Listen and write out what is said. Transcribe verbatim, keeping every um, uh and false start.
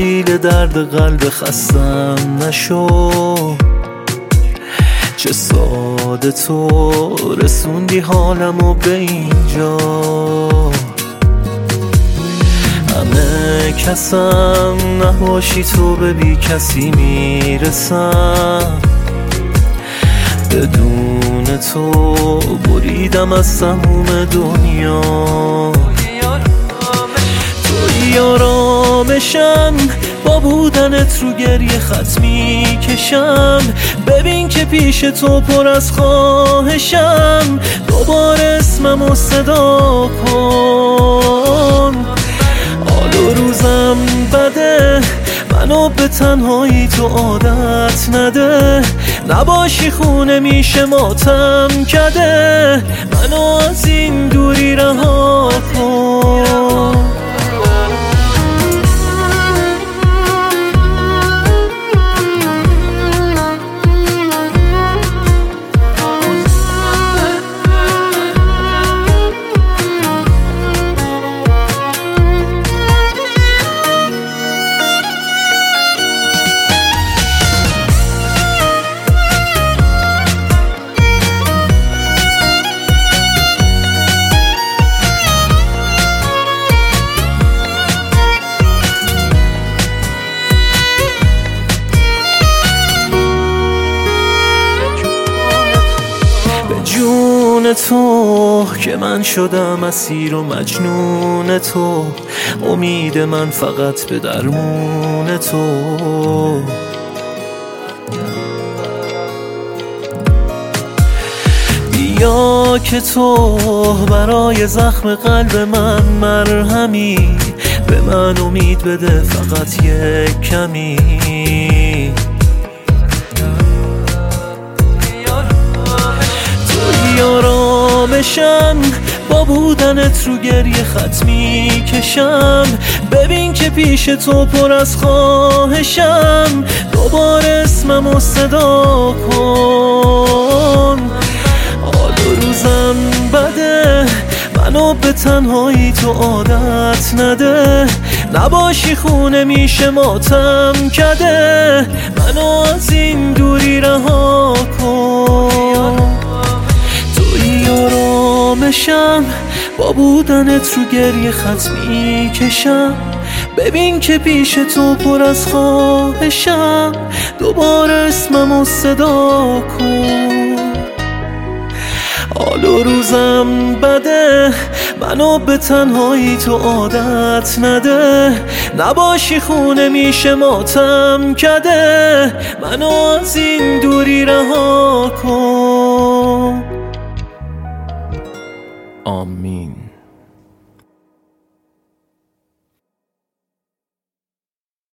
دلیل درد قلب خستم نشو. چه ساده تو رسوندی حالمو به اینجا. همه کسم نباشی تو به بی کسی میرسم. بدون تو بریدم از سموم دنیا. توی آرامشم با بودنت رو گریه خط میکشم. ببین که پیش تو پر از خواهشم. دوباره اسممو صدا کن. حال و روزم بده، منو به تنهایی تو عادت نده. نباشی خونه میشه ماتم کده. منو از این دوری رها کن. جون تو که من شدم اسیر و مجنون تو. امید من فقط به درمون تو. بیا که تو برای زخم قلب من مرهمی. به من امید بده فقط یک کمی. آرامشم با بودنت رو گریه خط میکشم. ببین که پیش تو پر از خواهشم. دوباره اسممو صدا کن. حال و روزم بده، منو به تنهایی تو عادت نده. نباشی خونه میشه ماتم کده. منو از این دوری رها کن. آرامشم با بودنت رو گریه خط میکشم. ببین که پیش تو پر از خواهشم. دوباره اسممو صدا کن. حال و روزم بده، منو به تنهایی تو عادت نده. نباشی خونه میشه ماتم کده. منو از این دوری رها کن. آمین.